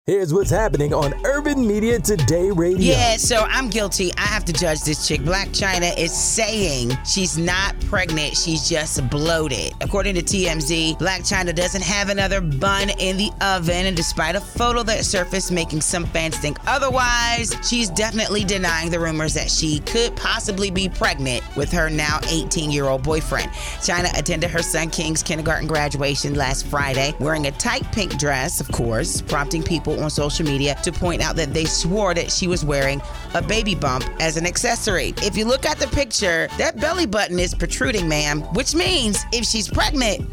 Here's what's happening on Urban Media Today Radio. Yeah, so I'm guilty. I have to judge this chick. Blac Chyna is saying she's not pregnant. She's just bloated. According to TMZ, Blac Chyna doesn't have another bun in the oven. And despite a photo that surfaced making some fans think otherwise, she's definitely denying the rumors that she could possibly be pregnant with her now 18-year-old boyfriend. Chyna attended her son King's kindergarten graduation last Friday, wearing a tight pink dress, of course, prompting people on social media to point out that they swore that she was wearing a baby bump as an accessory. If you look at the picture, that belly button is protruding, ma'am, which means if she's pregnant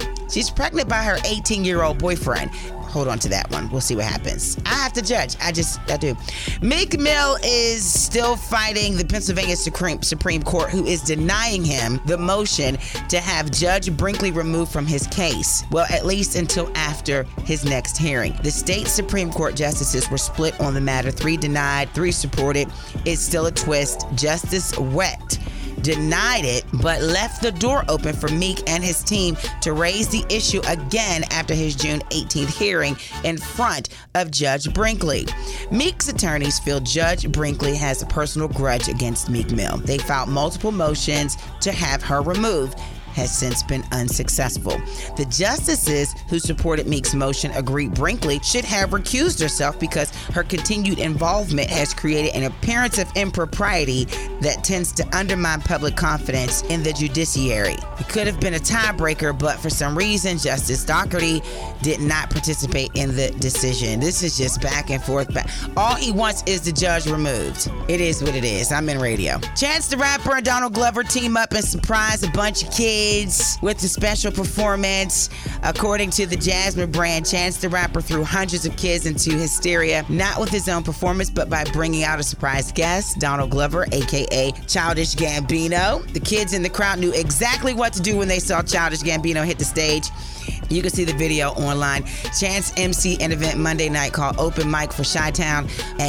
by her 18-year-old boyfriend. Hold on to that one. We'll see what happens. I have to judge. I do. Meek Mill is still fighting the Pennsylvania Supreme Court, who is denying him the motion to have Judge Brinkley removed from his case. Well, at least until after his next hearing. The state Supreme Court justices were split on the matter. 3 denied, 3 supported. It's still a twist. Justice Wett denied it, but left the door open for Meek and his team to raise the issue again after his June 18th hearing in front of Judge Brinkley. Meek's attorneys feel Judge Brinkley has a personal grudge against Meek Mill. They filed multiple motions to have her removed, has since been unsuccessful. The justices who supported Meek's motion agreed Brinkley should have recused herself because her continued involvement has created an appearance of impropriety that tends to undermine public confidence in the judiciary. It could have been a tiebreaker, but for some reason, Justice Doherty did not participate in the decision. This is just back and forth. All he wants is the judge removed. It is what it is. I'm in radio. Chance the Rapper and Donald Glover team up and surprise a bunch of kids with a special performance. According to the Jasmine brand, Chance the Rapper threw hundreds of kids into hysteria, not with his own performance, but by bringing out a surprise guest, Donald Glover, aka Childish Gambino. The kids in the crowd knew exactly what to do when they saw Childish Gambino hit the stage. You can see the video online. Chance emceed an event Monday night called Open Mic for Chi-Town,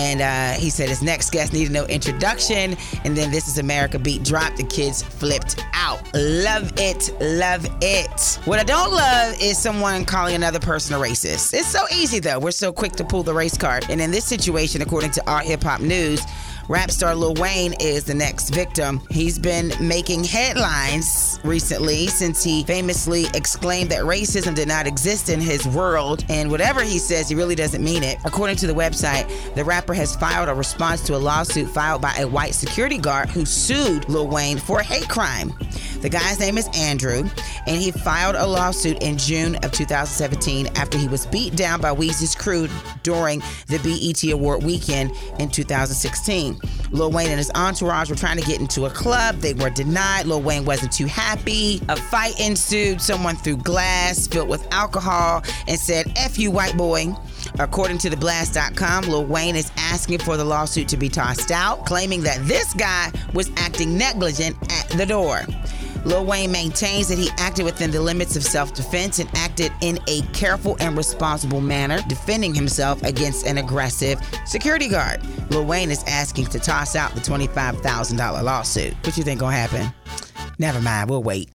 and he said his next guest needed no introduction, and then This Is America beat dropped. The kids flipped out. Love it, love it. What I don't love is someone calling another person a racist. It's so easy though. We're so quick to pull the race card. And in this situation, according to Our Hip Hop News, rap star Lil Wayne is the next victim. He's been making headlines recently since he famously exclaimed that racism did not exist in his world, and whatever he says, he really doesn't mean it. According to the website, the rapper has filed a response to a lawsuit filed by a white security guard who sued Lil Wayne for a hate crime. The guy's name is Andrew, and he filed a lawsuit in June of 2017 after he was beat down by Weezy's crew during the BET Award weekend in 2016. Lil Wayne and his entourage were trying to get into a club. They were denied. Lil Wayne wasn't too happy. A fight ensued. Someone threw glass filled with alcohol and said, "F you, white boy." According to theblast.com, Lil Wayne is asking for the lawsuit to be tossed out, claiming that this guy was acting negligent at the door. Lil Wayne maintains that he acted within the limits of self-defense and acted in a careful and responsible manner, defending himself against an aggressive security guard. Lil Wayne is asking to toss out the $25,000 lawsuit. What you think gonna happen? Never mind, we'll wait.